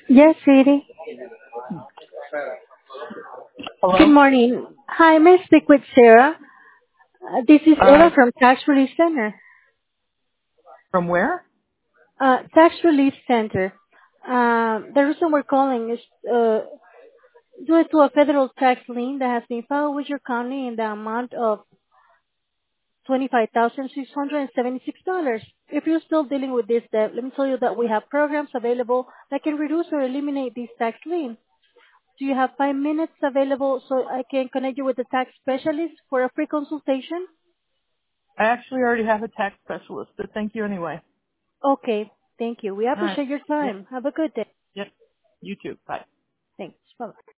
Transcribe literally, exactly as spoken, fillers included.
Yes, sweetie. Good Hello? morning. Hi, may I speak with Sarah? Uh, this is Uh, Ella from Tax Relief Center. from where? Uh, Tax Relief Center. Um, the reason we're calling is uh, due to a federal tax lien that has been filed with your county in the amount of twenty-five thousand six hundred seventy-six dollars. If you're still dealing with this debt, let me tell you that we have programs available that can reduce or eliminate this tax lien. Do you have five minutes available so I can connect you with the tax specialist for a free consultation? I actually already have a tax specialist, but thank you anyway. Okay. Thank you. We All right. appreciate your Yep. time. Have a good day. Yep. You too. Bye. Thanks. Bye-bye.